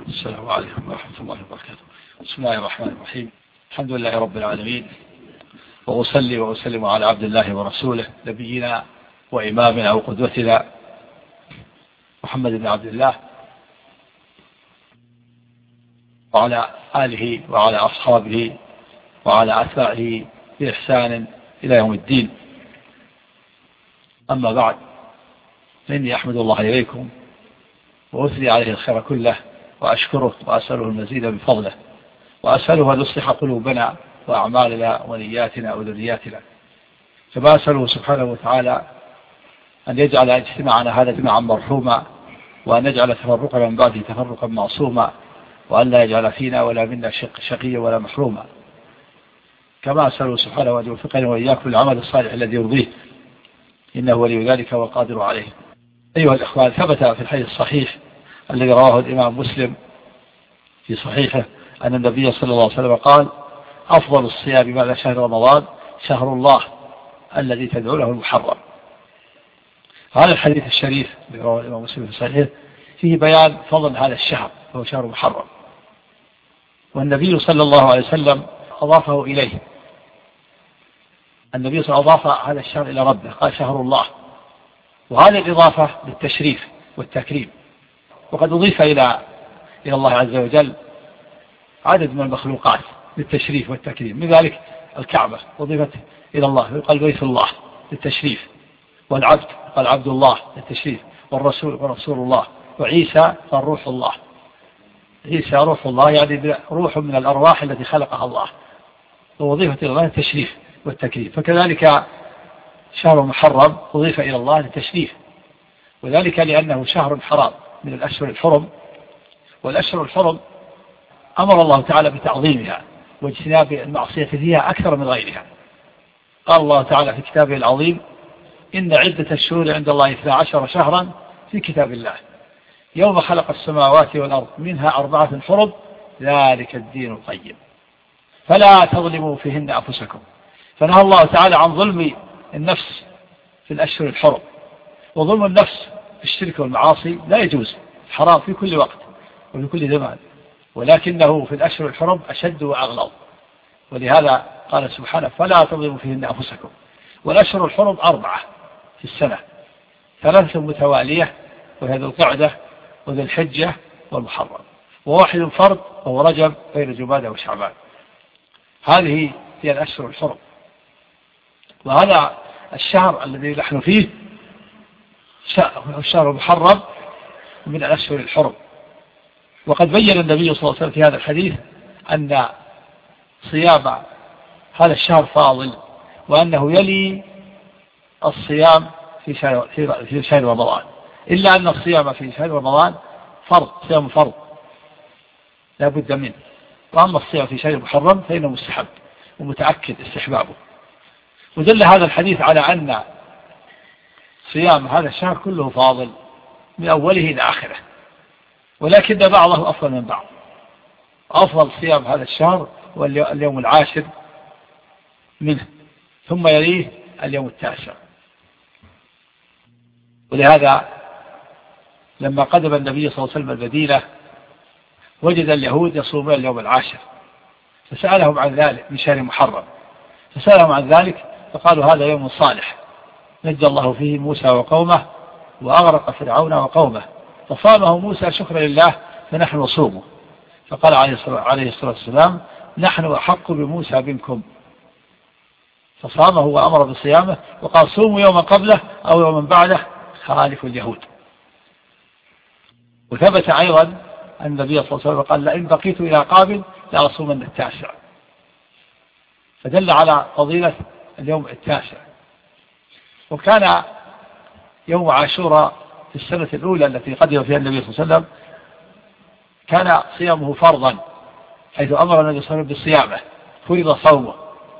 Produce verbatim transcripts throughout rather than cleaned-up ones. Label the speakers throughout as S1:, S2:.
S1: السلام عليكم ورحمة الله وبركاته. بسم الله الرحمن الرحيم. الحمد لله رب العالمين، وأصلي وأسلم على عبد الله ورسوله نبينا وإمامنا وقدوتنا محمد بن عبد الله وعلى آله وعلى أصحابه وعلى أتباعه بإحسان إلى يوم الدين. أما بعد، فإني أحمد الله إليكم وأثني عليه الخير كله وأشكره وأسأله المزيد من فضله، وأسأله أن يصلح قلوبنا وأعمالنا ونياتنا وذرياتنا، كما أسأله سبحانه وتعالى أن يجعل اجتماعنا هذا اجتماعا مرحوما، وأن يجعل تفرقنا من بعده تفرقا معصوما، وأن لا يجعل فينا ولا منا شق شقيا ولا محروما، كما أسأله سبحانه أن يوفقنا وإياكم للعمل الصالح الذي يرضيه، إنه ولي ذلك والقادر عليه. أيها الأخوان، ثبت في الحديث الصحيح الذي رواه الإمام مسلم في صحيحه أن النبي صلى الله عليه وسلم قال: أفضل الصيام بعد شهر رمضان شهر الله الذي تدعو له المحرم. هذا الحديث الشريف الذي رواه الإمام مسلم في صحيحه فيه بيان فضل هذا الشهر، وهو شهر محرم، والنبي صلى الله عليه وسلم أضافه إليه. النبي صلى الله عليه وسلم أضاف هذا الشهر إلى ربه، قال شهر الله، وهذه الإضافة للتشريف والتكريم. وقد أضيف إلى إلى الله عز وجل عدد من المخلوقات للتشريف والتكريم، من ذلك الكعبة أضيفت إلى الله، يقال بيت الله للتشريف، والعبد قال عبد الله للتشريف، والرسول ورسول الله، وعيسى قال روح الله، عيسى روح الله يعني روح من الأرواح التي خلقها الله، ووظيفة إلى الله للتشريف والتكريم. فكذلك شهر محرم أضيف إلى الله للتشريف، وذلك لأنه شهر حرام من الأشهر الحرم، والأشهر الحرم أمر الله تعالى بتعظيمها واجتناب المعصية فيها أكثر من غيرها. قال الله تعالى في كتابه العظيم: إن عدة الشهور عند الله اثنا عشر شهرا في كتاب الله يوم خلق السماوات والأرض منها أربعة حرم ذلك الدين القيم فلا تظلموا فيهن أنفسكم. فنهى الله تعالى عن ظلم النفس في الأشهر الحرم، وظلم النفس في الشرك والمعاصي لا يجوز، حرام في كل وقت وفي كل زمان، ولكنه في الأشهر الحرم أشد وأغلظ، ولهذا قال سبحانه: فلا تظلموا فيهن أنفسكم. والأشهر الحرم أربعة في السنة، ثلاثة متوالية وهي ذو القعدة وذو الحجة والمحرم، وواحد فرد وهو رجب بين جمادى وشعبان. هذه هي الأشهر الحرم، وهذا الشهر الذي نحن فيه الشهر المحرم من الأشهر الحرم. وقد بين النبي صلى الله عليه وسلم في هذا الحديث أن صيام هذا الشهر فاضل، وأنه يلي الصيام في شهر, في شهر رمضان، إلا أن الصيام في شهر رمضان فرض، صيام فرض لا بد منه، وأما الصيام في شهر محرم فإنه مستحب ومتأكد استحبابه. ودل هذا الحديث على أن صيام هذا الشهر كله فاضل من أوله إلى آخره، ولكن بعضه أفضل من بعض. أفضل صيام هذا الشهر هو اليوم العاشر منه، ثم يليه اليوم التاسع. ولهذا لما قدم النبي صلى الله عليه وسلم المدينة وجد اليهود يصومون اليوم العاشر، فسألهم عن ذلك من شهر محرم، فسألهم عن ذلك فقالوا: هذا يوم صالح نجى الله فيه موسى وقومه وأغرق فرعون وقومه، فصامه موسى شكرا لله فنحن نصومه. فقال عليه الصلاة والسلام: نحن أحق بموسى منكم، فصامه وأمر بصيامه، وقال: صوموا يوما قبله أو يوما بعده خالف اليهود. وثبت أيضا أن النبي صلى الله عليه وسلم قال: لئن بقيت إلى قابل لأصومن التاسع، فدل على فضيلة اليوم التاسع. وكان يوم عاشوراء في السنة الأولى التي قدم فيها النبي صلى الله عليه وسلم كان صيامه فرضا، حيث أمر النبي صلى الله عليه وسلم بصيامه، فرض صومه.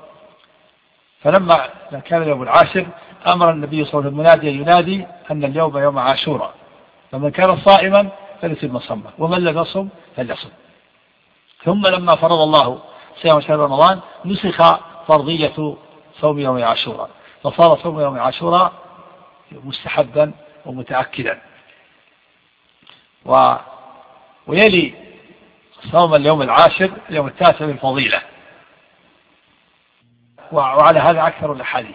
S1: فلما كان اليوم العاشر أمر النبي صلى الله عليه وسلم مناديا ينادي أن اليوم يوم عاشوراء، فمن كان صائما فليتم صومه ومن لم يصم فليصم. ثم لما فرض الله صيام شهر رمضان نسخ فرضية صوم يوم عاشوراء، فصار صوم يوم عاشوراء مستحبا ومتأكدا. و ويلي صوم اليوم العاشر اليوم التاسع بالفضيلة، وعلى هذا أكثر الأحاديث.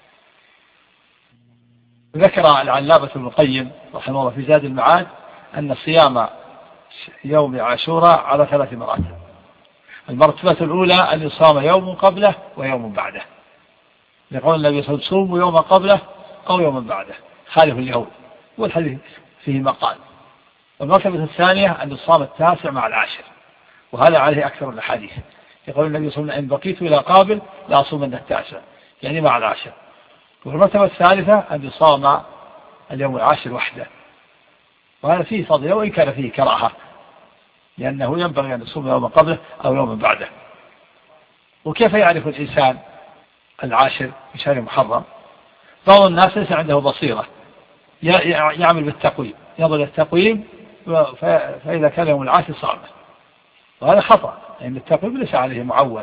S1: ذكر العلامة ابن القيم رحمه الله في زاد المعاد أن صيام يوم عاشوراء على ثلاث مراتب. المرتبة الأولى أن يصام يوم قبله ويوم بعده، يقول النبي صلى الله عليه وسلم صوموا يوما قبله أو يوما بعده خالف اليهود، والحديث فيه مقال. والمرتبة الثانية أن يصام التاسع مع العاشر، وهذا عليه أكثر الأحاديث. يقول النبي صلى الله عليه وسلم إن بقيت إلى قابل لا أصومن التاسع، يعني مع العاشر. والمرتبة الثالثة أن يصام اليوم العاشر وحده، وهذا فيه فضل وإن كان فيه كراهة، لأنه ينبغي أن يصوم يوما قبله أو يوما بعده. وكيف يعرف الإنسان العاشر في شهر محرم؟ بعض الناس ليس عنده بصيرة، يعمل بالتقويم، ينظر التقويم فإذا كان يوم العاشر صامه، وهذا خطأ، لأن يعني التقويم ليس عليه معول.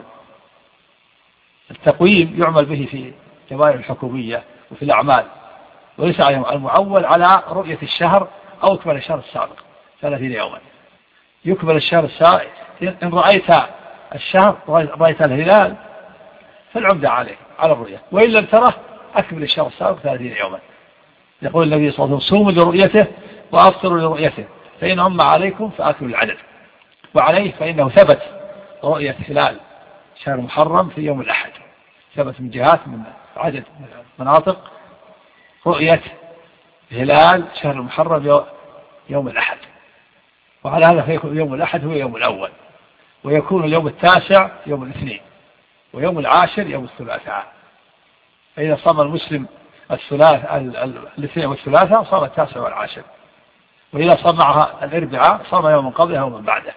S1: التقويم يعمل به في الجوائر الحكومية وفي الأعمال، وليس عليه المعول على رؤية الشهر أو يكمل الشهر السابق ثلاثين يوما. يكمل الشهر السابق، إن رأيت الشهر رأيت الهلال فالعمدة عليه على الرؤية، وإن لم تره أكمل الشهر السابق ثلاثين يوما. يقول النبي صلى الله عليه وسلم صوموا لرؤيته وأفطروا لرؤيته، فإن هم عليكم فأكلوا العدد. وعليه فإنه ثبت رؤية هلال شهر محرم في يوم الأحد، ثبت من جهات من عدد مناطق رؤية هلال شهر محرم يوم الأحد، وعلى هذا فيكون يوم الأحد هو يوم الأول، ويكون اليوم التاسع يوم الاثنين، ويوم العاشر يوم الثلاثاء. فإذا صام المسلم الثلاث الاثنين والثلاثاء صام التاسع والعاشر، وإذا صام معها الأربعاء صام يوم قبله يوم بعده،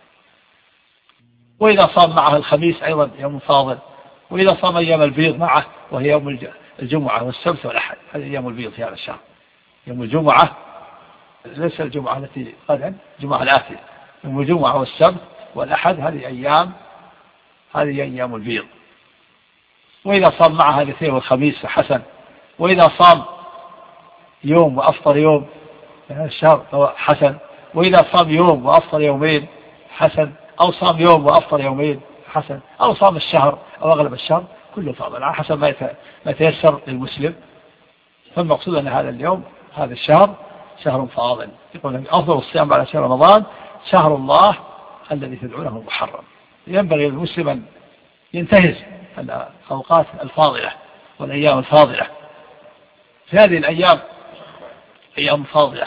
S1: وإذا صام معها الخميس أيضا يوم فاضل، وإذا صام أيام البيض معه وهي يوم الجمعة والسبت والأحد، هذه أيام البيض في هذا الشهر. يوم الجمعة ليس الجمعة التي غدا، الجمعة الآتية، يوم الجمعة والسبت والأحد هذه أيام هذه أيام البيض. وإذا صام معها الاثنين والخميس فحسن، وإذا صام يوم وأفطر يوم في الشهر حسن، وإذا صام يوم وأفطر يومين حسن، أو صام يوم وأفطر يومين حسن، أو صام الشهر أو أغلب الشهر، كله فاضل على حسب ما يتيسر للمسلم. فالمقصود أن هذا اليوم هذا الشهر شهر فاضل. يقول أفضل الصيام بعد شهر رمضان شهر الله الذي تدعونه المحرم. ينبغي للمسلم أن ينتهز الأوقات الفاضلة والأيام الفاضلة. في هذه الأيام أيام فاضلة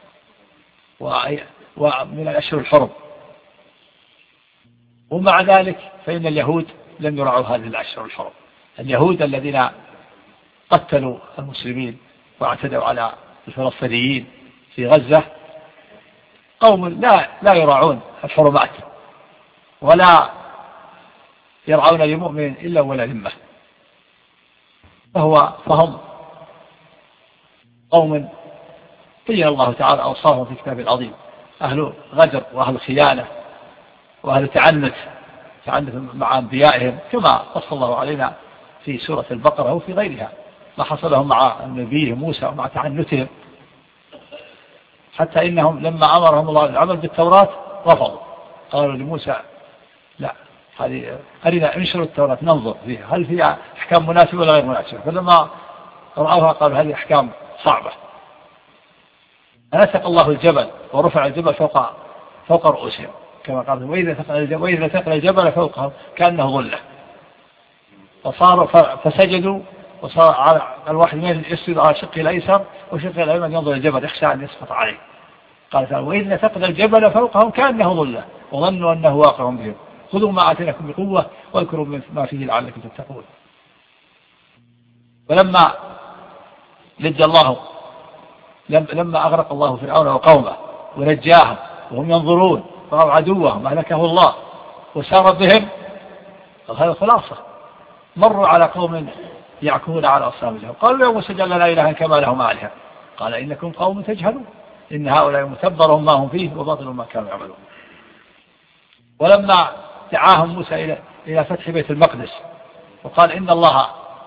S1: ومن الأشهر الحرم، ومع ذلك فإن اليهود لم يرعوا هذه الأشهر الحرم. اليهود الذين قتلوا المسلمين واعتدوا على الفلسطينيين في غزة قوم لا لا يراعون الحرمات، ولا يرعون لمؤمن إلا ولا ذمة، فهو فهم قوم بين الله تعالى أوصافهم في كتابه العظيم، أهل غدر وأهل خيانة وأهل تعنت تعنت مع أنبيائهم، كما قص الله علينا في سورة البقرة وفي غيرها ما حصل لهم مع نبيه موسى ومع تعنتهم، حتى إنهم لما أمرهم الله بالعمل بالتوراة رفضوا، قالوا لموسى لا هذه أرنا انشروا التوراة ننظر فيها هل فيها أحكام مناسبة ولا غير مناسبة، فلما رأوها قالوا هذه أحكام صعبة. فنسق الله الجبل ورفع الجبل فوق فوق رؤوسهم كما قال وإذا ثقل الجبل, وإذا ثقل الجبل فوقهم كأنه ظلة، فصاروا فسجدوا، وصار على الواحد منهم يسجد على شقه الأيسر وشقه الأيمن ينظر الجبل يخشى أن يسقط عليه. قال تعالى وإذا ثقل الجبل فوقهم كأنه ظلة وظنوا أنه واقع بهم خذوا ما آتيناكم بقوة واذكروا ما فيه لعلكم تتقون. ولما نجى الله لما أغرق الله فرعون وقومه ونجاهم وهم ينظرون فرأوا عدوهم أهلكه الله وسار بهم، هذا خلاصة. مروا على قوم يعكفون على أصنام لهم قالوا يا موسى اجعل لنا إلها كما لهم آلهة قال إنكم قوم تجهلون إن هؤلاء متبر ما هم فيه وباطل ما كانوا يعملون. ولما دعاهم موسى إلى إلى فتح بيت المقدس وقال إن الله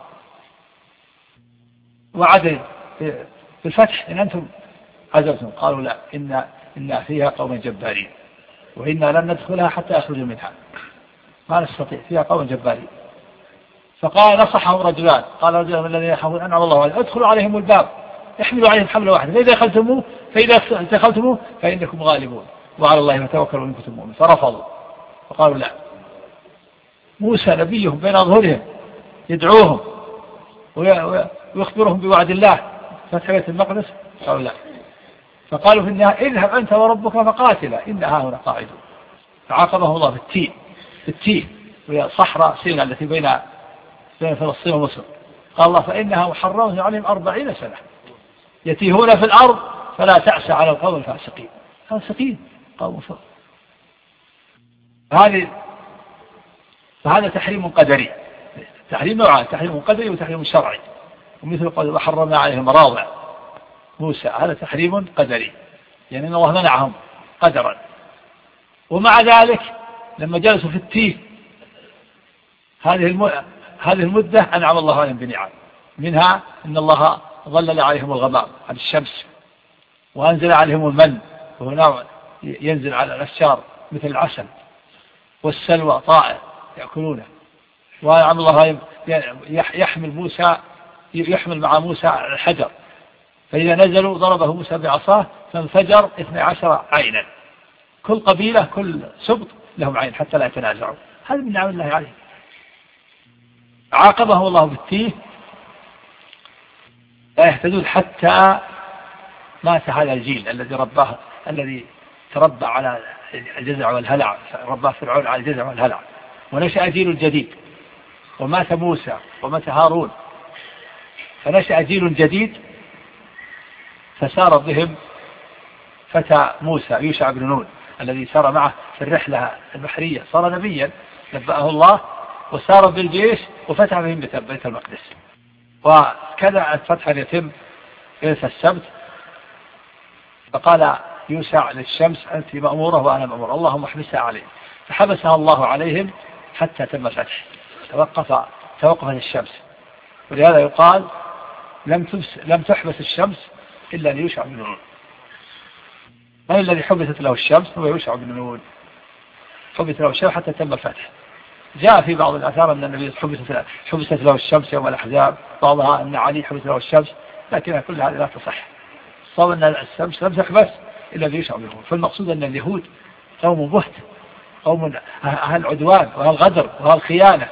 S1: وعد بالفتح إن أنتم عزلتم قالوا لا إن إن فيها قوم جبارين وإنا لن ندخلها حتى يخرجوا منها، ما نستطيع، فيها قوم جبارين. فقال نصحهم رجلان، قال رجل من الذين يخافون أنعم الله عليهم ادخلوا عليهم الباب احملوا عليهم حملة واحدة فإذا دخلتموه فإذا دخلتموه فإنكم غالبون وعلى الله فتوكلوا إن كنتم مؤمنين. فرفضوا وقالوا لا، موسى نبيهم بين أظهرهم يدعوهم ويخبرهم بوعد الله فتح بيت المقدس، قالوا لا. فقالوا في النهاية اذهب أنت وربك فقاتلا إنها هنا قاعدون. فعاقبه الله في التيه في التيه وهي صحراء سيناء التي بين بين فلسطين ومصر. قال الله فإنها محرمة عليهم أربعين سنة يتيهون في الأرض فلا تأسى على القوم الفاسقين. فاسقين قوم فاسقين. هذه فهذا تحريم قدري، تحريم نوعان، تحريم قدري وتحريم شرعي. ومثل قول وحرمنا عليهم مراضع موسى، هذا تحريم قدري يعني أن الله منعهم قدرا. ومع ذلك لما جلسوا في التيه هذه هذه المدة أنعم الله عليهم بنعم، منها أن الله ظلل عليهم الغمام عن الشمس وأنزل عليهم المن وهنا ينزل على الأشجار مثل العسل والسلوى طائر يأكلونه. وأنعم الله يحمل موسى يحمل مع موسى الحجر فإذا نزلوا ضربه موسى بعصاه فانفجر اثني عشر عينا، كل قبيلة كل سبط لهم عين حتى لا يتنازعوا. هذا من نعم الله عليه. عاقبه الله بالتيه لا يهتدون حتى مات هذا الجيل الذي رباه الذي تربى على الجزع والهلع، رباه فرعون على الجزع والهلع، ونشأ جيل جديد. ومات موسى ومات هارون فنشأ جيل جديد فسار بهم فتى موسى يوشع بن نون الذي سار معه في الرحلة البحرية، صار نبيا نبأه الله وسار بالجيش وفتح بهم بيت المقدس. وكذا الفتح يتم ليلة السبت. فقال يوشع للشمس أنت مأمورة وأنا مأمور اللهم احبسها عليه، فحبسها الله عليهم حتى تم الفتح، توقف توقفت الشمس. ولهذا يقال لم لم تحبس الشمس إلا ليوشع بن نون. من الذي حبست له الشمس؟ هو يوشع بن نون، حبست له الشمس حتى تم الفتح. جاء في بعض الآثار أن النبي حبست حبست له الشمس يوم الأحزاب، بعضها أن علي حبست له الشمس، لكن كل هذه لا تصح. صار أن الشمس لم تحبس إلا ليوشع بن نون. فالمقصود أن اليهود قوم بهت، قوم أهل عدوان وأهل غدر وأهل خيانة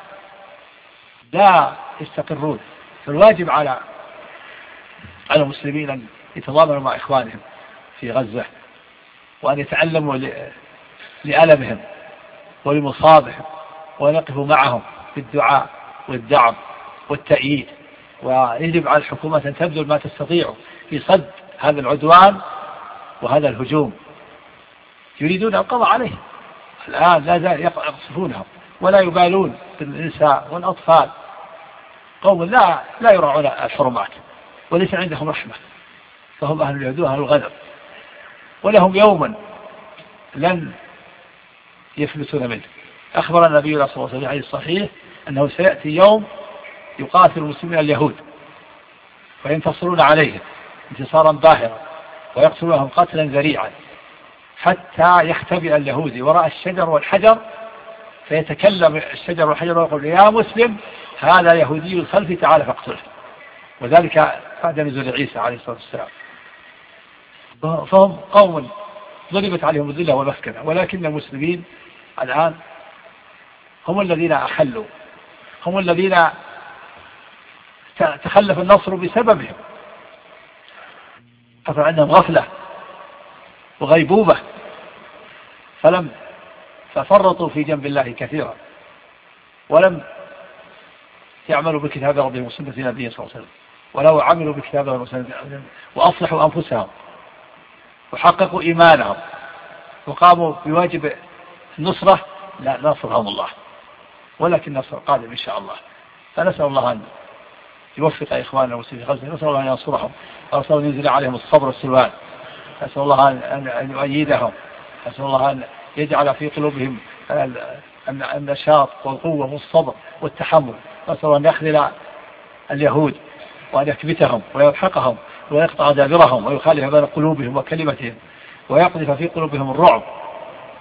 S1: لا يستقرون. فالواجب على على المسلمين أن يتضامنوا مع إخوانهم في غزة وأن يتعلموا لألمهم ولمصابهم وأن يقفوا معهم بالدعاء والدعم والتأييد. ويجب على الحكومة أن تبذل ما تستطيع في صد هذا العدوان وهذا الهجوم. يريدون القضاء عليه الآن، لا زال يقصفونهم ولا يبالون بالنساء والأطفال. قوم لا لا يراعون الحرمات وليس عندهم رحمة، فهم أهل اليهود أهل الغدر، ولهم يوما لن يفلتون منه. أخبر النبي صلى الله عليه وسلم الصحيح أنه سيأتي يوم يقاتل المسلمين اليهود وينتصرون عليهم انتصارا باهرا ويقتلونهم قتلا ذريعا حتى يختبئ اليهودي وراء الشجر والحجر فيتكلم الشجر والحجر ويقول يا مسلم هذا يهودي خلفي تعال فاقتله. وذلك بعد نزول عيسى عليه الصلاة والسلام. فهم قوم ضربت عليهم الذلة والمسكنة، ولكن المسلمين الآن هم الذين أحلوا، هم الذين تخلف النصر بسببهم. حصل عندهم غفلة وغيبوبة فلم ففرطوا في جنب الله كثيرا ولم يعملوا بكتاب ربهم وسنة نبيه صلى الله عليه وسلم، ولو عملوا بكتاب ربهم وسنة وأصلحوا أنفسهم وحققوا إيمانهم وقاموا بواجب النصرة لا نصرهم الله، ولكن نصر قادم إن شاء الله. فنسأل الله أن يوفق إخواننا المسلمين في غزة، نسأل الله أن ينصرهم، ونسأل الله أن ينزل عليهم الصبر والسلوان، نسأل الله أن يؤيدهم، نسأل الله أن يجعل في قلوبهم النشاط والقوة والصبر والتحمل، نسأل الله أن يخذل اليهود وأن يكبتهم ويلحقهم ويقطع دابرهم ويخالف بين قلوبهم وكلمتهم ويقذف في قلوبهم الرعب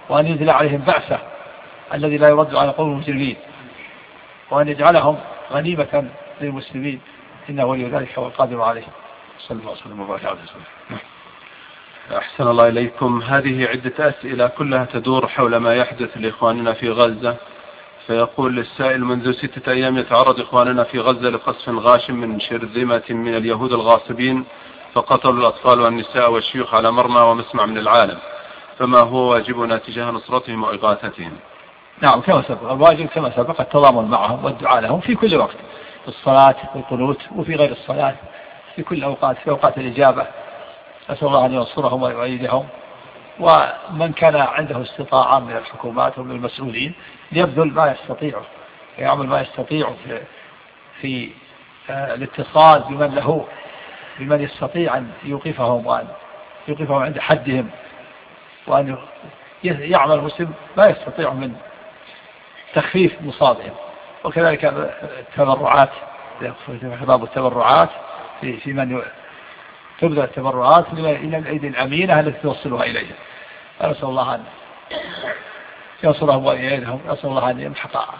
S1: وأن ينزل عليهم بعثة الذي لا يرد على قوم المجرمين، وأن يجعلهم غنيمة للمسلمين، إنه ولي ذلك والقادر عليه. صلى الله عليه وسلم وبارك على رسوله.
S2: أحسن الله إليكم. هذه عدة أسئلة كلها تدور حول ما يحدث لإخواننا في غزة. فيقول السائل: منذ ستة أيام يتعرض إخواننا في غزة لقصف غاشم من شرذمة من اليهود الغاصبين، فقتلوا الأطفال والنساء والشيوخ على مرمى ومسمع من العالم، فما هو واجبنا تجاه نصرتهم وإغاثتهم؟
S1: نعم، كما سبق الواجب كما سبق التضامن معهم والدعاء لهم في كل وقت، في الصلاة والقنوت وفي غير الصلاة، في كل أوقات، في أوقات الإجابة. أسأل الله أن ينصرهم ويؤيدهم. ومن كان عنده استطاعة من الحكومات ومن المسؤولين ليبذل ما يستطيعه، يعمل ما يستطيعه في, في آه الاتصال بمن له، بمن يستطيع أن يوقفهم وأن يوقفهم عند حدهم، وأن يعمل المسلم ما يستطيع من تخفيف مصابهم. وكذلك التبرعات، باب التبرعات في, في من تبذل التبرعات إلى الأيدي الأمينة التي توصلها إليها. أسأل الله أن ينصرهم وإيدهم، أسأل الله أن يمحق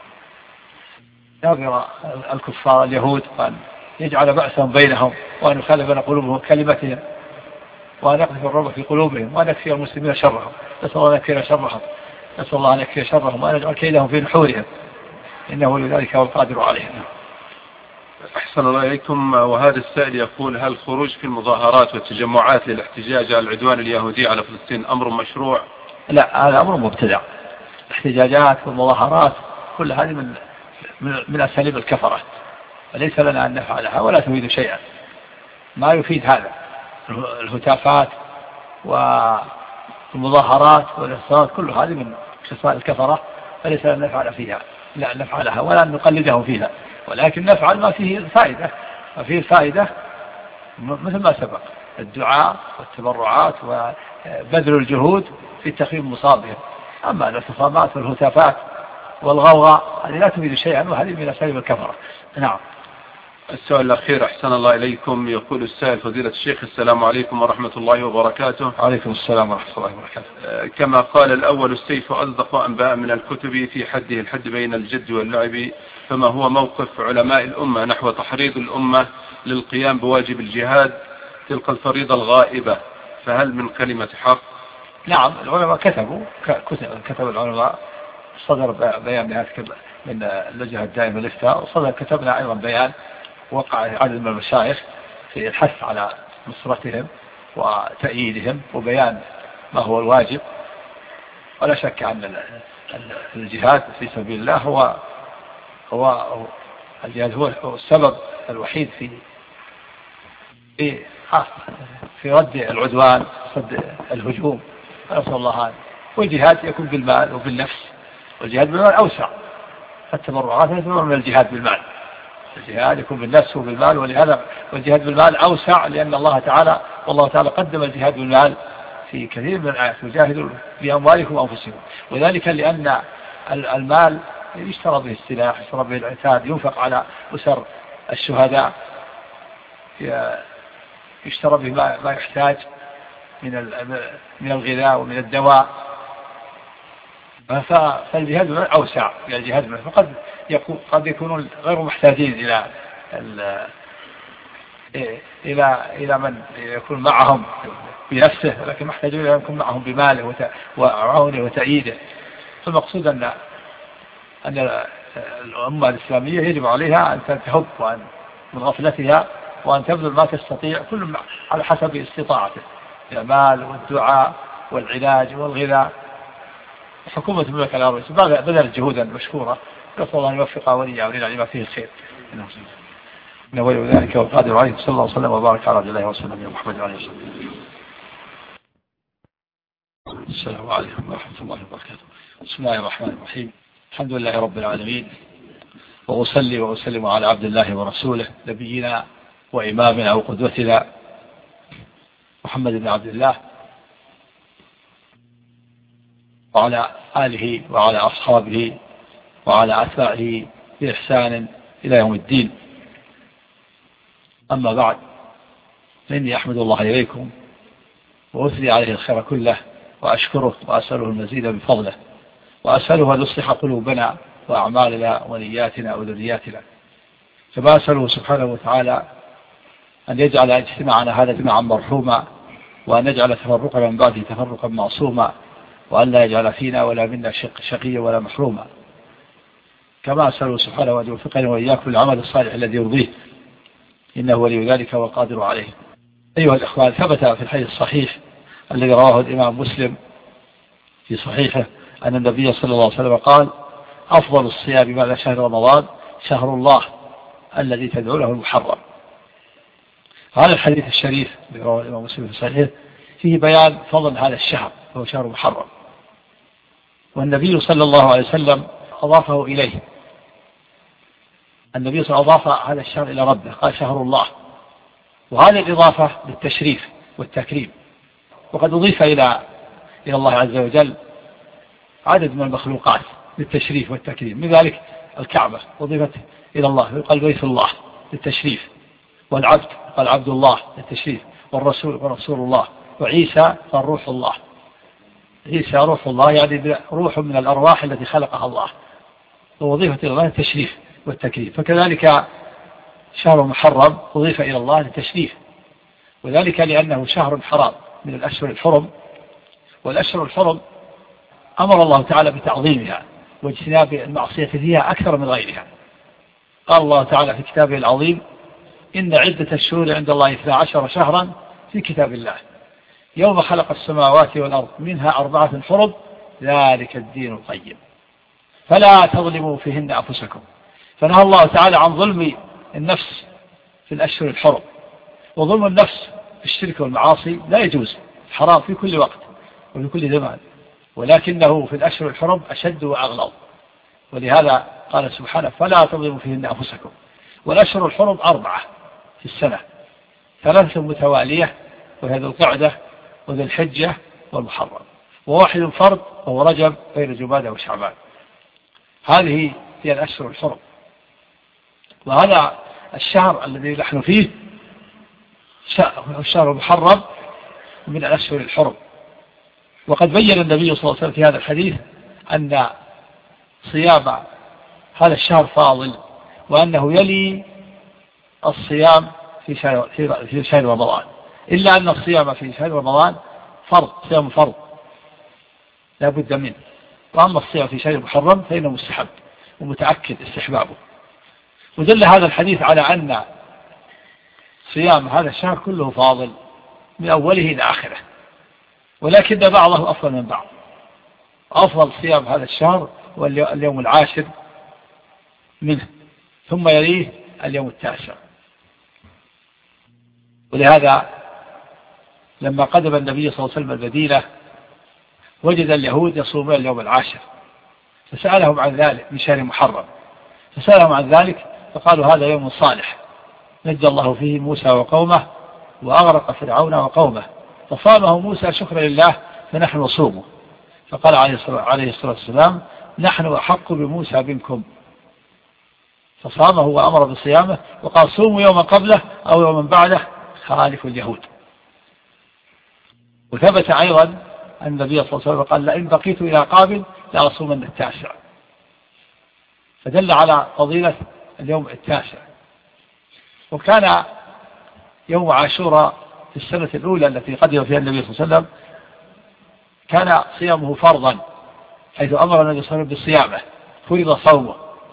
S1: دابر الكفار اليهود، وأن يجعل بأسهم بينهم، وأن يخلف بين قلوبهم كلمتهم، وأن يقذف الرعب في قلوبهم، وأن يكفي المسلمين شرهم. نسأل الله أن يكفي شرهم، نسأل الله أن يكفي شرهم، وأن يجعل كيدهم في نحورهم، إنه لذلك هو القادر عليهم.
S2: أحسن الله إليكم. وهذا السائل يقول: هل الخروج في المظاهرات والتجمعات للاحتجاج على العدوان اليهودي على فلسطين أمر مشروع؟
S1: لا، هذا أمر مبتدع. الاحتجاجات والمظاهرات كل هذه من من أساليب الكفرة، وليس لنا أن نفعلها ولا تفيد شيئا. ما يفيد هذا الهتافات والمظاهرات والاحتجاجات كل هذه من خصال الكفرة، فليس لنا نفعل فيها، لا نفعلها ولا نقلدهم فيها، ولكن نفعل ما فيه الفائدة. ما فيه الفائدة مثل ما سبق: الدعاء والتبرعات وبذل الجهود في تخفيف مصابهم. أما الاعتصامات والهتافات والغوغاء هذه لا تفيد شيئا، وهذه من أساليب الكفرة. نعم.
S2: السؤال الأخير أحسن الله إليكم. يقول السائل: فضيلة الشيخ، السلام عليكم ورحمة الله وبركاته.
S1: عليكم السلام ورحمة الله وبركاته.
S2: كما قال الأول: السيف أصدق أنباء من الكتب في حده الحد بين الجد واللعب، فما هو موقف علماء الأمة نحو تحريض الأمة للقيام بواجب الجهاد، تلك الفريضة الغائبة، فهل من كلمة حق؟
S1: نعم، العلماء كتبوا كتب العلماء، صدر بيان بهذا من اللجنة الدائمة للإفتاء، وصدر كتبنا أيضا بيان وقع عدد من المشايخ في الحث على نصرتهم وتأييدهم وبيان ما هو الواجب. ولا شك أن الجهاد في سبيل الله هو هو الجهاد هو السبب الوحيد في في في رد العدوان، رد الهجوم. نسأل الله. والجهاد يكون بالمال وبالنفس، والجهاد بالمال أوسع. التبرعات تعتبر من الجهاد بالمال، الجهاد يكون بالنفس وبالمال، ولهذا والجهاد بالمال أوسع، لأن الله تعالى والله تعالى قدم الجهاد بالمال في كثير من الآيات: وجاهدوا بأموالكم وأنفسكم. وذلك لأن المال يشترى به السلاح، يشترى به العتاد، ينفق على أسر الشهداء، يشترى به ما يحتاج من من الغذاء ومن الدواء. فالجهاد بالمال أوسع من الجهاد بالمال، فقد يكون قد يكونون غير محتاجين إلى إلى إلى من يكون معهم بنفسه، لكن محتاجون إلى يكون معهم بماله وعونه وتأييده. فالمقصود أن أن الأمة الإسلامية يجب عليها أن تنتهض وأن من غفلتها، وأن تبذل ما تستطيع كل على حسب استطاعته، المال والدعاء والعلاج والغذاء. حكومة المملكة العربية بذلت جهودا مشكورة، نسأل الله أن يوفقها وليها ولنا لما فيه الخير، إنه ولي ذلك والقادر عليه. صلى الله عليه وسلم وبارك على عبد الله ورسوله يا محمد وعلى آله وصحبه. السلام عليكم ورحمة الله وبركاته. بسم الله الرحمن الرحيم. الحمد لله رب العالمين، وأصلي وأسلم على عبد الله ورسوله نبينا وإمامنا وقدوتنا محمد بن عبد الله وعلى آله وعلى أصحابه وعلى أتباعه بإحسان إلى يوم الدين. أما بعد، فإني أحمد الله إليكم وأثني عليه الخير كله، وأشكره وأسأله المزيد من فضله، وأسأله أن يصلح قلوبنا وأعمالنا ونياتنا وذرياتنا، كما أسأله سبحانه وتعالى أن يجعل اجتماعنا هذا اجتماعا مرحوما، وأن يجعل تفرقنا من بعده تفرقا معصوما، وأن لا يجعل فينا ولا منا شق شقيا ولا محروما، كما أسأله سبحانه أن يوفقنا وإياكم للعمل الصالح الذي يرضيه، إنه ولي ذلك والقادر عليه. أيها الأخوان، ثبت في الحديث الصحيح الذي رواه الإمام مسلم في صحيحه أن النبي صلى الله عليه وسلم قال: أفضل الصيام بعد شهر رمضان شهر الله الذي تدعو له المحرم. هذا الحديث الشريف الذي رواه الإمام مسلم في صحيحه فيه بيان فضل هذا الشهر وهو شهر محرم، والنبي صلى الله عليه وسلم أضافه إليه. النبي صلى الله عليه وسلم أضاف هذا الشهر إلى ربه، قال شهر الله، وهذه الإضافة للتشريف والتكريم. وقد أضيف إلى إلى الله عز وجل عدد من المخلوقات للتشريف والتكريم، من ذلك الكعبة أضيفت إلى الله، يقال بيت الله للتشريف، والعبد قال عبد الله للتشريف، والرسول ورسول الله، وعيسى قال روح الله، عيسى روح الله يعني روح من الأرواح التي خلقها الله، ووظيفة إلى الله التشريف والتكريم. فكذلك شهر محرم أضيف إلى الله للتشريف، وذلك لأنه شهر حرام من الأشهر الحرم، والأشهر الحرم أمر الله تعالى بتعظيمها واجتناب المعصية فيها أكثر من غيرها. قال الله تعالى في كتابه العظيم: إن عدة الشهور عند الله اثنا عشر شهرا في كتاب الله يوم خلق السماوات والأرض منها أربعة حرم ذلك الدين القيم فلا تظلموا فيهن أنفسكم. فنهى الله تعالى عن ظلم النفس في الأشهر الحرم، وظلم النفس في الشرك والمعاصي لا يجوز، حرام في كل وقت وفي كل زمان، ولكنه في الأشهر الحرم أشد وأغلظ، ولهذا قال سبحانه: فلا تظلموا فيهن أنفسكم. والأشهر الحرم أربعة في السنة، ثلاثة متوالية وهي ذو القعدة وذو الحجة والمحرم، وواحد فرد وهو رجب بين جمادى وشعبان. هذه هي الأشهر الحرم، وهذا الشهر الذي نحن فيه الشهر المحرم من الأشهر الحرم. وقد بين النبي صلى الله عليه وسلم في هذا الحديث أن صيام هذا الشهر فاضل، وأنه يلي الصيام في شهر, في شهر رمضان، إلا أن الصيام في شهر رمضان فرض، صيام فرض لا بد منه، وأما الصيام في شهر محرم فإنه مستحب ومتأكد استحبابه. ودل هذا الحديث على أن صيام هذا الشهر كله فاضل من أوله إلى آخره، ولكن بعضه أفضل من بعض. أفضل صيام هذا الشهر هو اليوم العاشر منه، ثم يليه اليوم التاسع. ولهذا لما قدم النبي صلى الله عليه وسلم المدينة وجد اليهود يصومون اليوم العاشر، فسألهم عن ذلك من شهر محرم، فسألهم عن ذلك فقالوا: هذا يوم صالح نجى الله فيه موسى وقومه وأغرق فرعون وقومه، فصامه موسى شكرا لله فنحن نصومه. فقال عليه الصلاة والسلام: نحن أحق بموسى منكم، فصامه وأمر بصيامه، وقال: صوموا يوما قبله أو يوما بعده خالف اليهود. وثبت أيضا أن النبي صلى الله عليه وسلم قال: لئن بقيت إلى قابل لأصومن التاسع، فدل على فضيلة اليوم التاسع. وكان يوم عاشوراء في السنة الأولى التي قدم فيها النبي صلى الله عليه وسلم كان صيامه فرضا، حيث أمر النبي صلى الله عليه وسلم بصيامه، فرض صومه.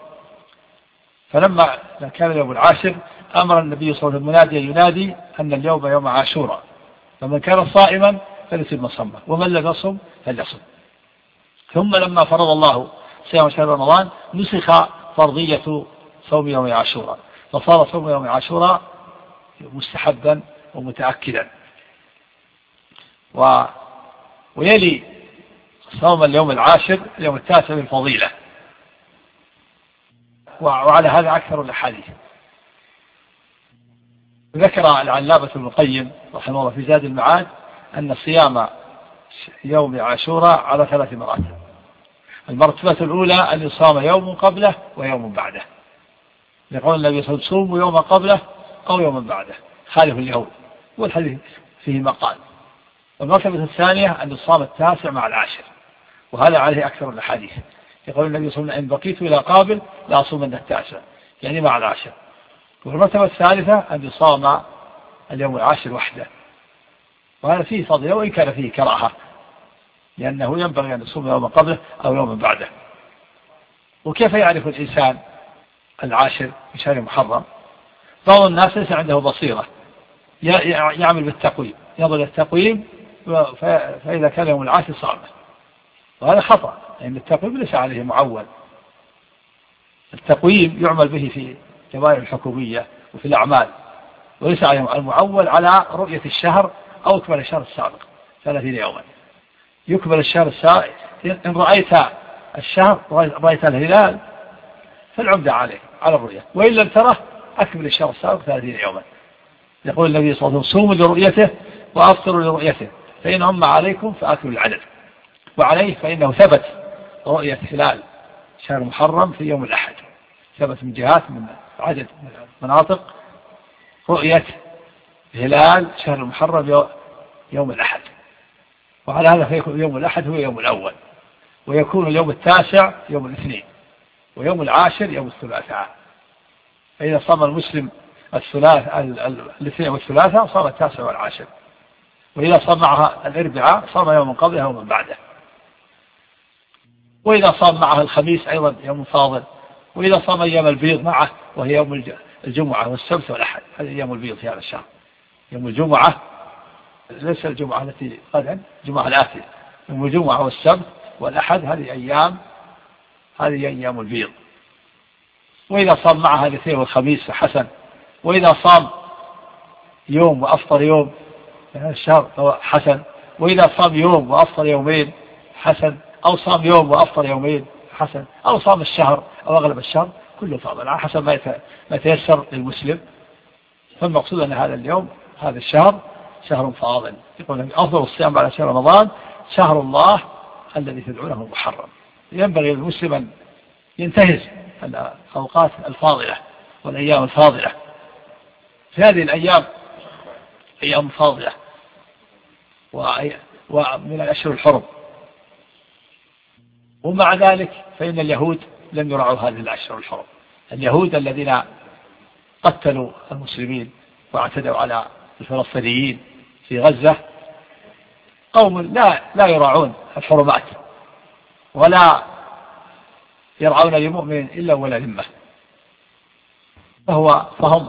S1: فلما كان اليوم العاشر أمر النبي صلى الله عليه وسلم مناديا ينادي أن اليوم يوم عاشوراء، فمن كان صائما فليتم صومه ومن لم يصم فليصم. ثم لما فرض الله صيام شهر رمضان نسخ فرضية صوم يوم عاشوراء، فصار صوم يوم عاشوراء مستحبا ومتأكدا. و... ويلي صوم اليوم العاشر اليوم التاسع بالفضيلة، وعلى هذا أكثر الأحاديث. ذكر العلامة ابن القيم رحمه الله في زاد المعاد أن صيام يوم عاشوراء على ثلاث مراتب. المرتبة الأولى أن يصام يوم قبله ويوم بعده، يقول النبي صلى الله عليه وسلم: صوموا يوم قبله أو يوم بعده خالف اليهود، والحديث فيه مقال. والمرتبة الثانية أن يصام التاسع مع العاشر، وهذا عليه أكثر الأحاديث. يقول النبي صلى الله عليه وسلم إن بقيت إلى قابل لا أصومن التاسع، يعني مع العاشر. والمرتبة الثالثة أن يصام اليوم العاشر وحده، وهذا فيه فضل وإن كان فيه كراهة، لأنه ينبغي أن يصوم يوما قبله أو يوما بعده. وكيف يعرف الإنسان العاشر في شهر محرم؟ بعض الناس ليس عنده بصيرة، يعمل بالتقويم، ينظر التقويم فإذا كان يوم العاشر صامه، وهذا خطأ، لأن التقويم ليس عليه معول. التقويم يعمل به في الجماهير الحكومية وفي الأعمال، وليس عليه المعول على رؤية الشهر أو يكمل الشهر السابق ثلاثين يوما. يكمل الشهر السابق، إن رأيت الشهر رأيت الهلال فالعمدة عليه على الرؤية، وإن لم تره أكمل الشهر السابق ثلاثين يوما. يقول النبي صلى الله عليه وسلم صوموا لرؤيته وأفطروا لرؤيته، فإن هم عليكم فأكلوا العدد. وعليه فإنه ثبت رؤية هلال شهر محرم في يوم الأحد، ثبت من جهات من عدد من مناطق رؤية هلال شهر محرم يوم الأحد، وعلى هذا فيكون يوم الأحد هو يوم الأول، ويكون اليوم التاسع يوم الاثنين، ويوم العاشر يوم الثلاثاء. فإذا صام المسلم الثلاث الاثنين والثلاثاء صام التاسع والعاشر، وإذا صام معها الأربعاء صام يوم قبله يوم بعده، وإذا صام معها الخميس أيضا يوم فاضل، وإذا صام أيام البيض معه وهي يوم الجمعة والسبت والأحد، هذه أيام البيض في هذا الشهر. يوم الجمعة ليس الجمعة التي غدا، الجمعة الآتية، يوم الجمعة والسبت والأحد هذه أيام هذه أيام البيض. وإذا صام معها الاثنين والخميس فحسن، وإذا صام يوم وأفطر يوم في هذا الشهر حسن، وإذا صام يوم وأفطر يومين حسن، أو صام يوم وأفطر يومين حسن، أو صام الشهر أو أغلب الشهر، كله فاضل على حسب ما يتيسر للمسلم. فالمقصود أن هذا اليوم هذا الشهر شهر فاضل. يقول أفضل الصيام بعد شهر رمضان شهر الله الذي تدعونه محرم. ينبغي للمسلم أن ينتهز الأوقات الفاضلة والأيام الفاضلة. في هذه الأيام أيام فاضلة ومن الأشهر الحرم، ومع ذلك فإن اليهود لم يرعوا هذه الأشهر الحرم. اليهود الذين قتلوا المسلمين واعتدوا على الفلسطينيين في غزة قوم لا لا يراعون الحرمات ولا يرعون لمؤمن إلا ولا ذمة، فهو فهم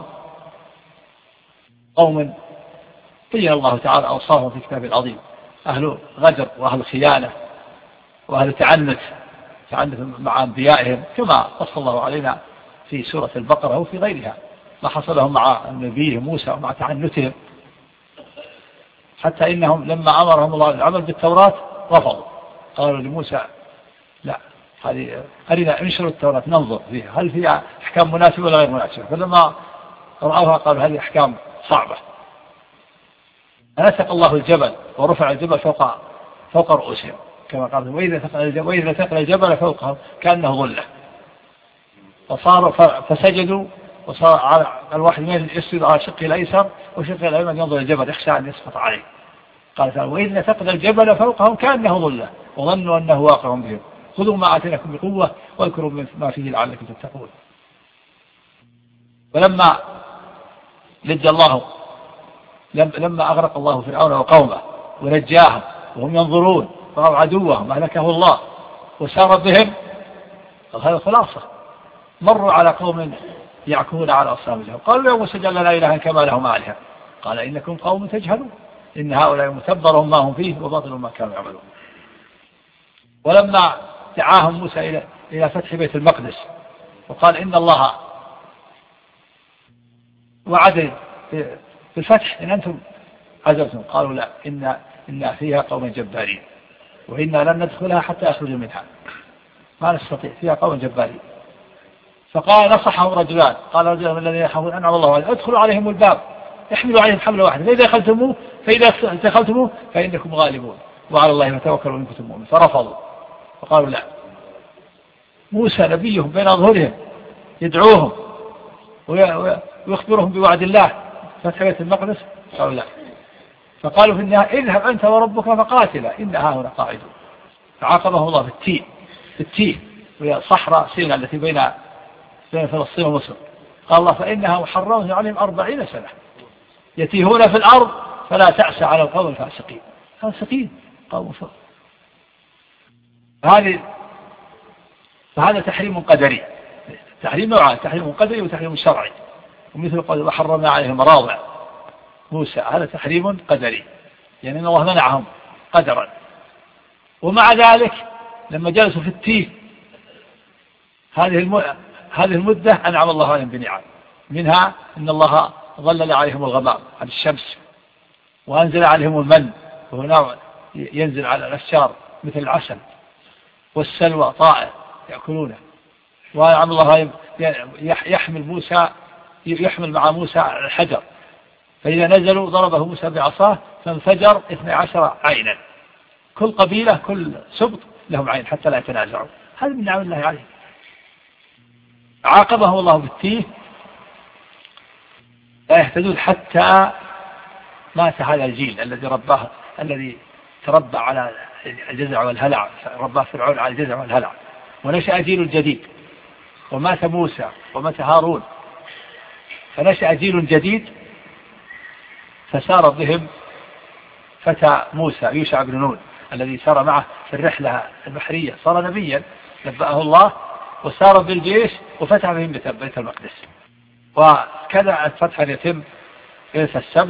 S1: قوم بين الله تعالى أوصافهم في كتابه العظيم، أهل غدر وأهل خيانة وأهل تعنت تعنت مع أنبيائهم، كما قص الله علينا في سورة البقرة وفي غيرها ما حصل لهم مع نبيه موسى ومع تعنتهم، حتى إنهم لما أمرهم الله بالعمل بالتوراة رفضوا، قالوا لموسى لا هذه أرنا انشروا التوراة ننظر فيها هل فيها أحكام مناسبة ولا غير مناسبة، فلما رأوها قالوا هذه أحكام صعبة. فنسق الله الجبل ورفع الجبل فوق فوق رؤوسهم كما قال وإذا ثقل الجبل, وإذا ثقل الجبل فوقهم كأنه ظلة، فصاروا فسجدوا، وصار على الواحد منهم يسجد على شقه الأيسر وشقه الأيمن ينظر الجبل يخشى أن يسقط عليه. قال تعالى وإذا ثقل الجبل فوقهم كأنه ظلة وظنوا أنه واقع بهم خذوا ما آتيناكم بقوة واذكروا ما فيه لعلكم تتقون. ولما لج الله لما أغرق الله فرعون وقومه ونجاهم وهم ينظرون فرأوا عدوهم أهلكه الله وسار بهم، هذا خلاصة. مروا على قوم يعكفون على أصنام لهم قالوا يا موسى اجعل لنا إلها كما لهم آلهة قال إنكم قوم تجهلون إن هؤلاء متبر ما هم فيه وباطل ما كانوا يعملون. ولما دعاهم موسى إلى إلى فتح بيت المقدس وقال إن الله وعد في الفتح إن أنتم عزلتم قالوا لا إن إن فيها قوم جبارين وإنا لن ندخلها حتى يخرج منها ما نستطيع فيها قوم جبارين. فقال نصحهم رجلان قال رجل من الذين يخافون أنعم الله عليهم ادخلوا عليهم الباب احملوا عليهم حملة واحدة فإذا دخلتموه فإذا دخلتموه فإنكم غالبون وعلى الله فتوكلوا إن كنتم مؤمنين. فرفضوا وقالوا لا. موسى نبيهم بين أظهرهم يدعوهم ويخبرهم بوعد الله فتح بيت المقدس قالوا لا فقالوا في النهاية اذهب أنت وربك فقاتلا إنها هنا قاعدون. فعاقبه الله في التيه في التيه وهي صحراء سيناء التي بين بين فلسطين ومصر. قال الله فإنها محرمة عليهم أربعين سنة يتيهون في الأرض فلا تأسى على القوم الفاسقين. فاسقين قوم فاسقين. هذه فهذا تحريم قدري. تحريم نوعان، تحريم قدري وتحريم شرعي. ومثل قول وحرمنا عليهم مراضع موسى، هذا تحريم قدري يعني أن الله منعهم قدرا. ومع ذلك لما جلسوا في التيه هذه هذه المدة أنعم الله عليهم بنعم، منها أن الله ظلل عليهم الغمام عن الشمس، وأنزل عليهم المن وهو ينزل على الأشجار مثل العسل، والسلوى طائر يأكلونه. وأنعم الله يحمل موسى يحمل مع موسى الحجر، فإذا نزلوا ضربه موسى بعصاه فانفجر اثني عشر عينا، كل قبيلة كل سبط لهم عين حتى لا يتنازعوا. هذا من نعم الله عليه. عاقبه الله بالتيه لا يهتدون حتى مات هذا الجيل الذي رباه الذي تربى على الجزع والهلع، رباه فرعون على الجزع والهلع، ونشأ جيل جديد. ومات موسى ومات هارون فنشأ جيل جديد، فسار بهم فتى موسى يوشع بن نون الذي سار معه في الرحلة البحرية، صار نبيا نبأه الله، وسار بالجيش وفتح بهم بيت المقدس. وكذا الفتح يتم ليلة السبت،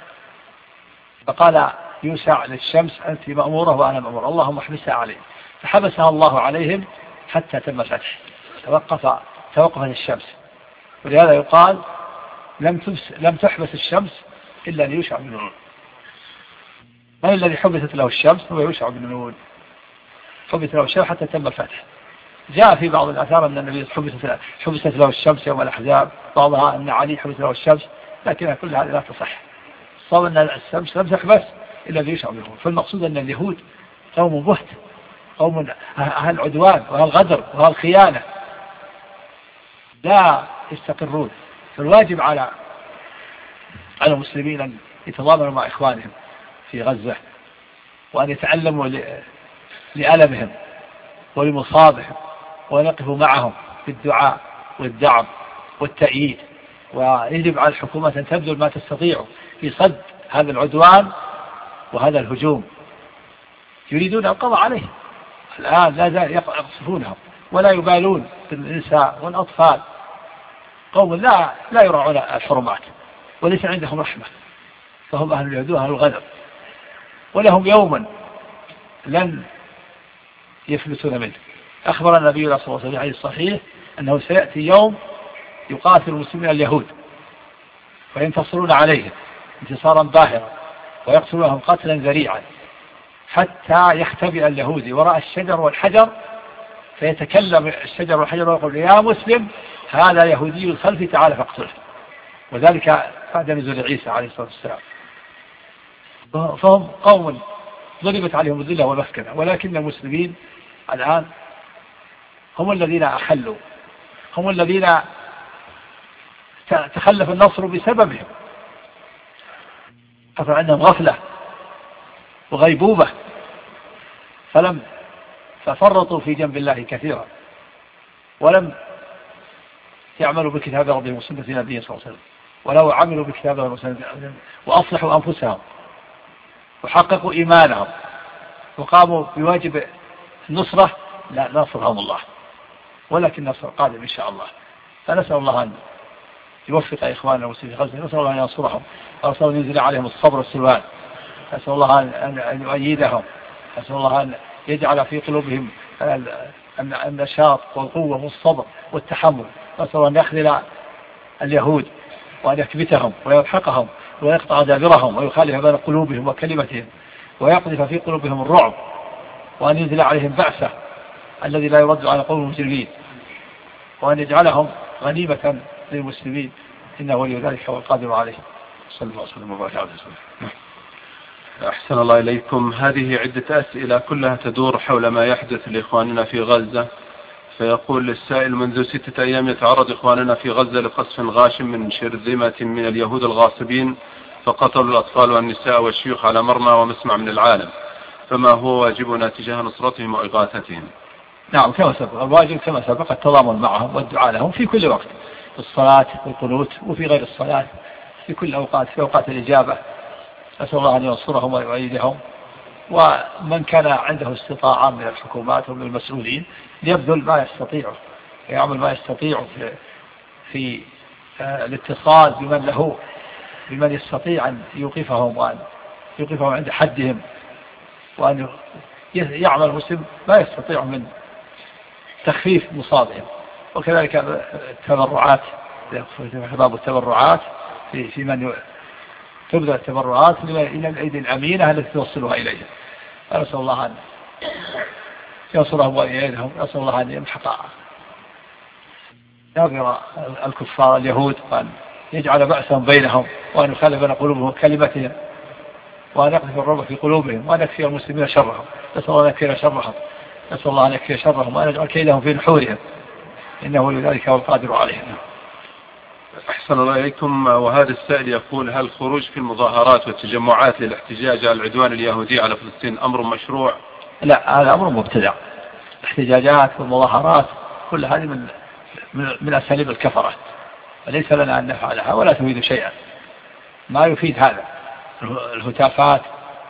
S1: فقال يوشع للشمس أنت مأمورة وأنا مأمور، اللهم احبسها عليهم، فحبسها الله عليهم حتى تم الفتح، توقف توقفت الشمس. ولهذا يقال لم لم تحبس الشمس إلا ليوشع بن نون. من الذي حبست له الشمس؟ هو يوشع بن نون، حبست له الشمس حتى تم الفتح. جاء في بعض الآثار أن النبي حبست حبست له الشمس يوم الأحزاب، بعضها أن علي حبست له الشمس، لكنها كل هذه لا تصح. صار أن الشمس لم تحبس إلا ليوشع بن نون. فالمقصود أن اليهود قوم بهت، قوم أهل عدوان وأهل غدر وأهل خيانة لا يستقرون. فالواجب على على المسلمين أن يتضامنوا مع إخوانهم في غزة، وأن يتعلموا لألمهم ولمصابهم، وأن يقفوا معهم بالدعاء والدعم والتأييد. ويجب على الحكومة أن تبذل ما تستطيع في صد هذا العدوان وهذا الهجوم. يريدون القضاء عليه الآن، لا زال يقصفونهم ولا يبالون بالنساء والأطفال. قوم لا لا يراعون الحرمات وليس عندهم رحمة، فهم أهل العدو أهل الغدر، ولهم يوما لن يفلتون منه. أخبر النبي صلى الله عليه وسلم الصحيح أنه سيأتي يوم يقاتل المسلمين اليهود وينتصرون عليهم انتصارا باهرا، ويقتلونهم قتلا ذريعا، حتى يختبئ اليهودي وراء الشجر والحجر، فيتكلم الشجر والحجر ويقول يا مسلم هذا يهودي خلفي تعال فاقتله. وذلك بعد نزول عيسى عليه الصلاة والسلام. فهم قوم ضربت عليهم الذلة والمسكنة، ولكن المسلمين الآن هم الذين أخلوا، هم الذين تخلف النصر بسببهم. حصل عندهم غفلة وغيبوبة، فلم ففرطوا في جنب الله كثيرا، ولم يعملوا بكتاب ربهم وسنة نبيه صلى الله عليه وسلم. ولو عملوا بكتاب ربهم وسنة وأصلحوا أنفسهم وحققوا إيمانهم وقاموا بواجب النصرة لا نصرهم الله، ولكن النصر قادم إن شاء الله. فنسأل الله أن يوفق إخواننا المسلمين في غزة، نسأل الله أن ينصرهم، ونسأل الله أن ينزل عليهم الصبر والسلوان، نسأل الله أن يؤيدهم، نسأل الله أن يجعل في قلوبهم النشاط والقوة والصبر والتحمل، نسأل الله أن يخذل اليهود وأن يكبتهم ويلحقهم ويقطع دابرهم ويخالف بين قلوبهم وكلمتهم، ويقذف في قلوبهم الرعب، وأن ينزل عليهم بأسه الذي لا يرد على قوم المجرمين، وأن يجعلهم غنيمة للمسلمين، إنه ولي ذلك والقادر عليه. صلى الله عليه وسلم وبارك على رسوله.
S2: أحسن الله إليكم. هذه عدة أسئلة كلها تدور حول ما يحدث لإخواننا في غزة. فيقول السائل منذ ستة أيام يتعرض إخواننا في غزة لقصف غاشم من شرذمة من اليهود الغاصبين فقتلوا الأطفال والنساء والشيوخ على مرمى ومسمع من العالم، فما هو واجبنا تجاه نصرتهم وإغاثتهم؟
S1: نعم كما سبق، الواجب كما سبق التضامن معهم والدعاء لهم في كل وقت، في الصلاة والقنوت وفي غير الصلاة، في كل أوقات، في أوقات الإجابة. أسأل الله أن ينصرهم ويؤيدهم. ومن كان عنده استطاعة من الحكومات ومن المسؤولين ليبذل ما يستطيعه، يعمل ما يستطيع في, في آه الاتصال بمن له، بمن يستطيع أن يوقفهم وأن يوقفهم عند حدهم، وأن يعمل المسلم ما يستطيع من تخفيف مصابهم. وكذلك التبرعات، باب التبرعات في, في من تبذل التبرعات إلى الأيدي الأمينة التي توصلها إليها. أسأل الله أن ينصرهم ويأيدهم، أسأل الله أن يمحق دابر الكفار اليهود، وأن يجعل بأسهم بينهم، وأن يخلي بين قلوبهم كلمتهم، وأن يقذف الرعب في قلوبهم، وأن يكفي المسلمين شرهم. نسأل الله أن يكفي شرهم، نسأل الله أن يكفي شرهم، وأن يجعل كيدهم في نحورهم، إنه لذلك هو القادر عليهم.
S2: أحسن الله إليكم. وهذا السائل يقول: هل الخروج في المظاهرات والتجمعات للاحتجاج على العدوان اليهودي على فلسطين أمر مشروع؟
S1: لا، هذا أمر مبتدع. الاحتجاجات والمظاهرات كل هذه من من أساليب الكفرة، فليس لنا أن نفعلها ولا تفيد شيئا. ما يفيد هذا الهتافات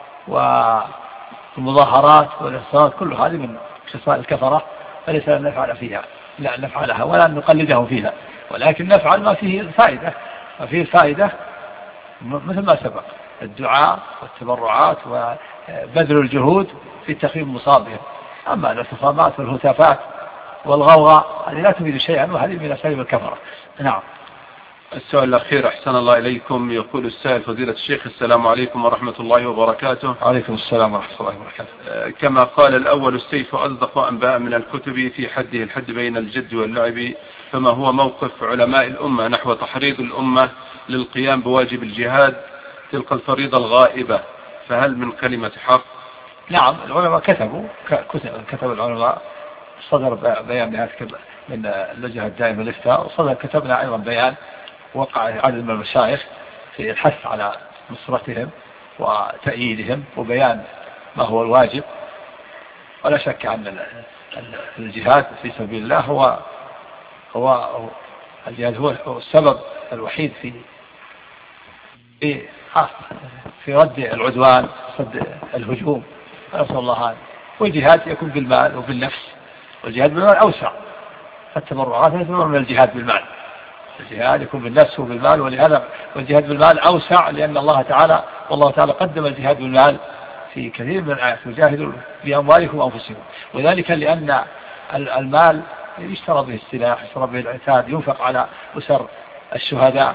S1: والمظاهرات والإصرارات، كل هذه من خصال الكفرة، فليس لنا نفعل فيها، لا نفعلها ولا نقلدهم فيها، ولكن نفعل ما فيه الفائدة. ما فيه الفائدة مثل ما سبق: الدعاء والتبرعات وبذل الجهود في تخفيف مصابهم. أما الاعتصامات والهتافات والغوغاء هذه لا تفيد شيئا، وهذه من أساليب الكفرة. نعم.
S2: السؤال الأخير أحسن الله إليكم. يقول السائل: فضيلة الشيخ، السلام عليكم ورحمة الله وبركاته.
S1: عليكم السلام ورحمة الله وبركاته.
S2: كما قال الأول: السيف أصدق أنباء من الكتب في حده الحد بين الجد واللعب، فما هو موقف علماء الأمة نحو تحريض الأمة للقيام بواجب الجهاد، تلك الفريضة الغائبة، فهل من كلمة حق؟
S1: نعم، العلماء كتبوا كتب العلماء، صدر بيان من اللجنة الدائمة للإفتاء، وصدر كتبنا أيضا بيان وقع عدد من المشايخ في الحث على نصرتهم وتأييدهم وبيان ما هو الواجب. ولا شك أن الجهاد في سبيل الله هو هو الجهاد هو السبب الوحيد في في في رد العدوان، رد الهجوم. نسأل الله. والجهاد يكون بالمال وبالنفس، والجهاد بالمال أوسع. التبرعات يكون من الجهاد بالمال، الجهاد يكون بالنفس وبالمال، ولهذا والجهاد بالمال أوسع، لأن الله تعالى والله تعالى قدم الجهاد بالمال في كثير من الآيات: وجاهدوا بأموالكم وأنفسكم. وذلك لأن المال يشترى به السلاح، يشترى به العتاد، ينفق على أسر الشهداء،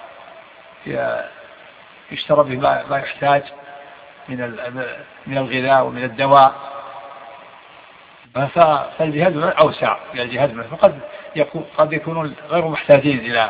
S1: يشترى به ما يحتاج من من الغذاء ومن الدواء. فالجهاد بالمال أوسع من الجهاد بالمال، فقد يكون قد يكونون غير محتاجين إلى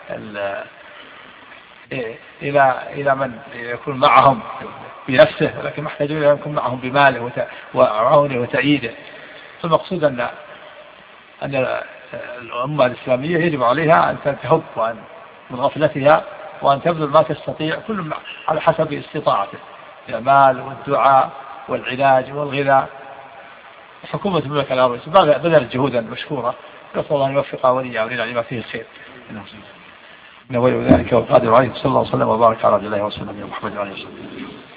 S1: إلى إلى من يكون معهم بنفسه، لكن محتاجون إلى من يكون معهم بماله وعونه وتأييده. فالمقصود أن أن الأمة الإسلامية يجب عليها أن تنتهض وأن من غفلتها، وأن تبذل ما تستطيع، كل على حسب استطاعته، المال والدعاء والعلاج والغذاء. حكومة المملكة العربية بذلت جهودا مشكورة، نسأل الله أن يوفقها وليها ولنا لما فيه الخير، إنه ولي ذلك والقادر عليه. صلى الله وسلم وبارك على عبد الله ورسوله محمد وعلى اله وصحبه.